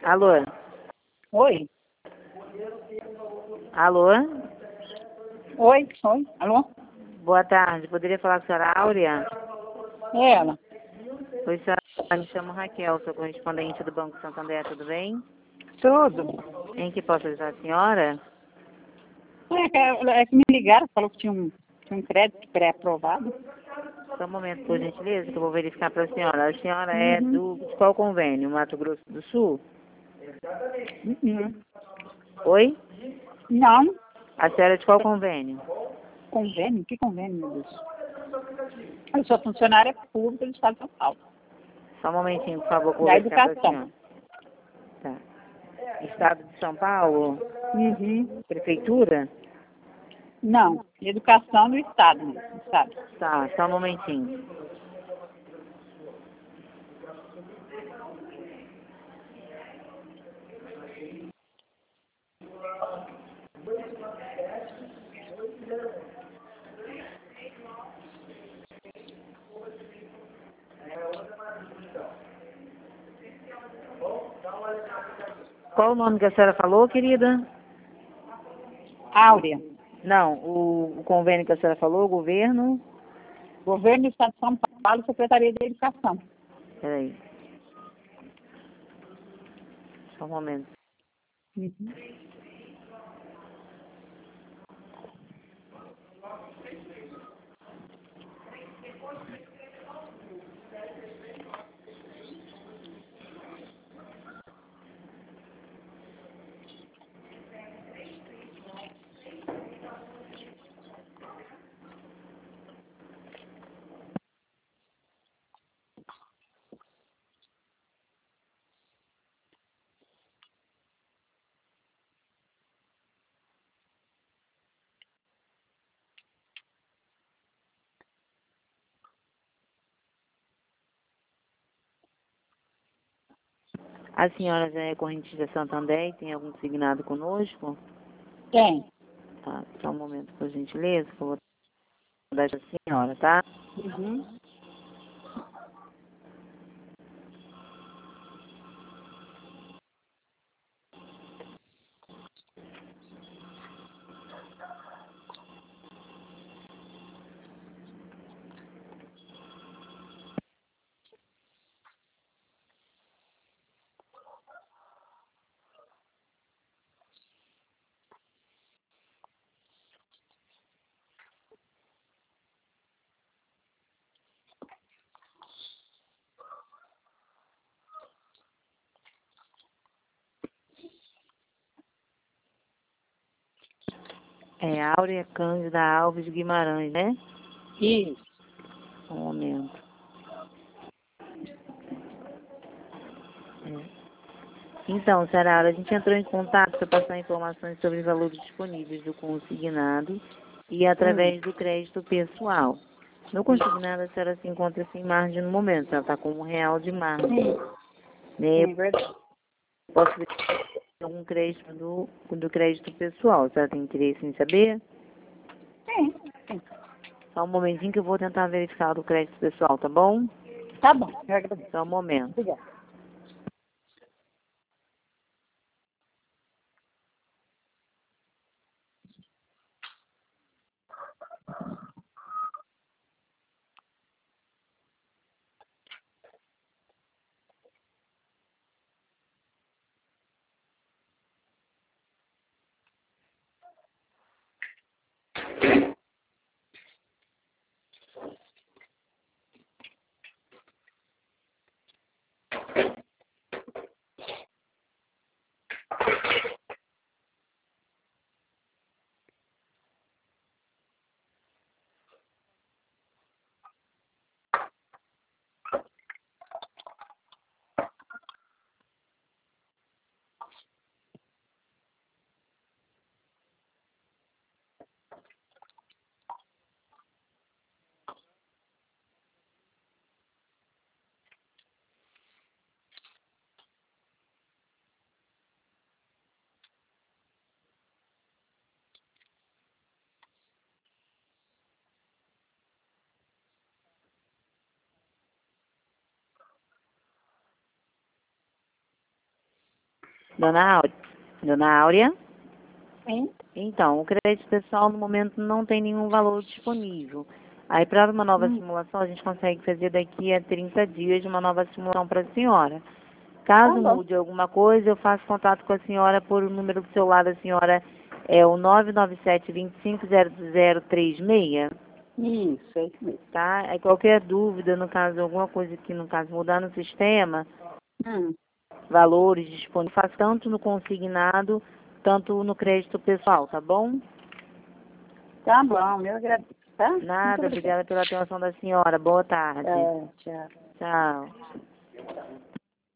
Alô? Oi? Alô? Oi? Oi? Alô? Boa tarde. Poderia falar com a senhora Áurea? É ela. Oi, senhora. Me chamo Raquel, sou correspondente do Banco Santander, tudo bem? Tudo. Em que posso ajudar a senhora? É que me ligaram, falou que tinha um crédito pré-aprovado. Só um momento, por gentileza, que eu vou verificar para a senhora. A senhora é Uhum. de qual convênio? Mato Grosso do Sul? Uhum. Oi? Não. A senhora é de qual convênio? Convênio? Que convênio, meu Deus? Eu sou funcionária pública do Estado de São Paulo. Só um momentinho, por favor, que eu vou Da verificar para a educação. senhora. Tá. Estado de São Paulo? Uhum. Prefeitura? Não. Educação do Estado mesmo, sabe? Tá, só um momentinho. Qual o nome que a senhora falou, querida? Áurea. Não, o convênio que a senhora falou, o governo. Governo do Estado de São Paulo, Secretaria de Educação. Peraí, só um momento. Uhum. A senhora já é correntista Santander e tem algum signado conosco? Tem. Tá, só um momento, por gentileza, que eu vou dar para a senhora, tá? Uhum. É Áurea Cândida Alves Guimarães, né? Isso. Um momento. É. Então, senhora Áurea, a gente entrou em contato para passar informações sobre valores disponíveis do consignado e através do crédito pessoal. No consignado, a senhora se encontra sem margem no momento, ela está com R$ 1 de margem. Sim. Né? Sim, verdade. Eu posso ver algum crédito do crédito pessoal. A senhora tem interesse em saber? Sim. Sim. Só um momentinho que eu vou tentar verificar do crédito pessoal, tá bom? Tá bom, eu agradeço. Só um momento. Obrigada. Dona Áurea? Dona Áurea? Sim. Então, o crédito pessoal no momento não tem nenhum valor disponível. Aí, para uma nova simulação, a gente consegue fazer daqui a 30 dias uma nova simulação para a senhora. Tá Caso bom. mude alguma coisa, eu faço contato com a senhora por o número do celular da senhora, é o 997-250036, Isso, é isso mesmo. tá? Aí qualquer dúvida, no caso, alguma coisa que, no caso, mudar no sistema, Hum. valores disponíveis, faço tanto no consignado, tanto no crédito pessoal, tá bom? Tá bom, eu agradeço, tá? Muito Nada, obrigada. obrigada pela atenção da senhora. Boa tarde. Tchau. Tchau.